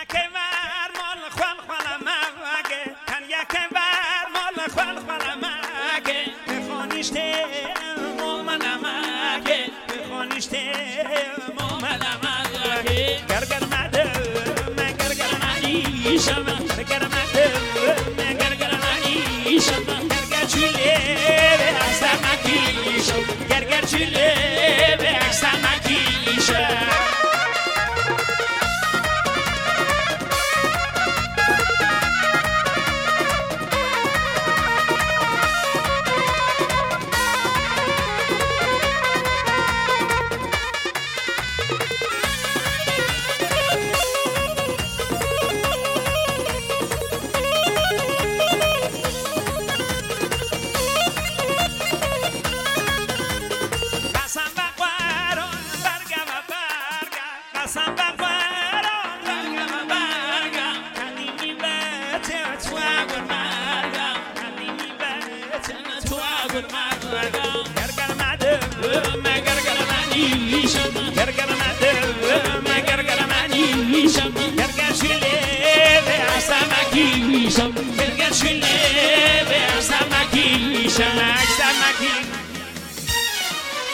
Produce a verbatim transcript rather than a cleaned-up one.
یک بر مال خال خال مگه تن یک بر مال خال خال مگه بخونیشته مومن مگه بخونیشته مومن مگه گرگر مده مگر گر مانی شما گرگر مده مگر گر مانی شما گرگر چیله به احسن مکیش گرگر چیله به احسن مکیش Shall